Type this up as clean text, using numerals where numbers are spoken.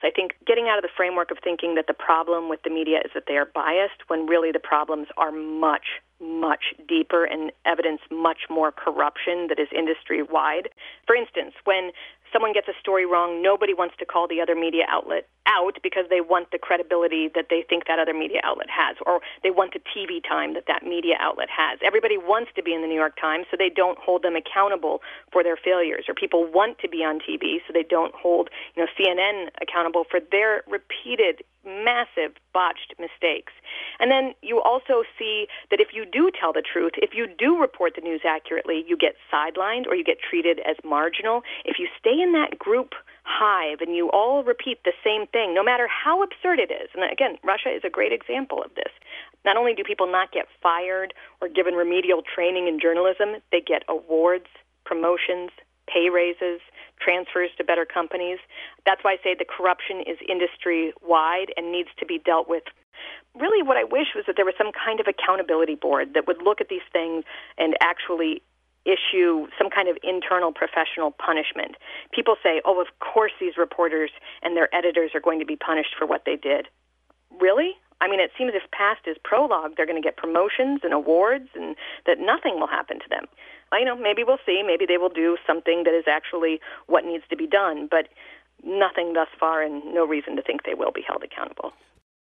I think getting out of the framework of thinking that the problem with the media is that they are biased, when really the problems are much, much deeper and evidence much more corruption that is industry-wide. For instance, when someone gets a story wrong, nobody wants to call the other media outlet out because they want the credibility that they think that other media outlet has, or they want the TV time that that media outlet has. Everybody wants to be in the New York Times, so they don't hold them accountable for their failures, or people want to be on TV, so they don't hold CNN accountable for their repeated, massive, botched mistakes. And then you also see that if you do tell the truth, if you do report the news accurately, you get sidelined or you get treated as marginal. If you stay in that group hive and you all repeat the same thing, no matter how absurd it is, and again, Russia is a great example of this. Not only do people not get fired or given remedial training in journalism, they get awards, promotions, pay raises, transfers to better companies. That's why I say the corruption is industry-wide and needs to be dealt with. Really what I wish was that there was some kind of accountability board that would look at these things and actually issue some kind of internal professional punishment. People say, oh, of course these reporters and their editors are going to be punished for what they did. Really? I mean, it seems if past is prologue, they're going to get promotions and awards and that nothing will happen to them. Well, maybe we'll see. Maybe they will do something that is actually what needs to be done, but nothing thus far and no reason to think they will be held accountable.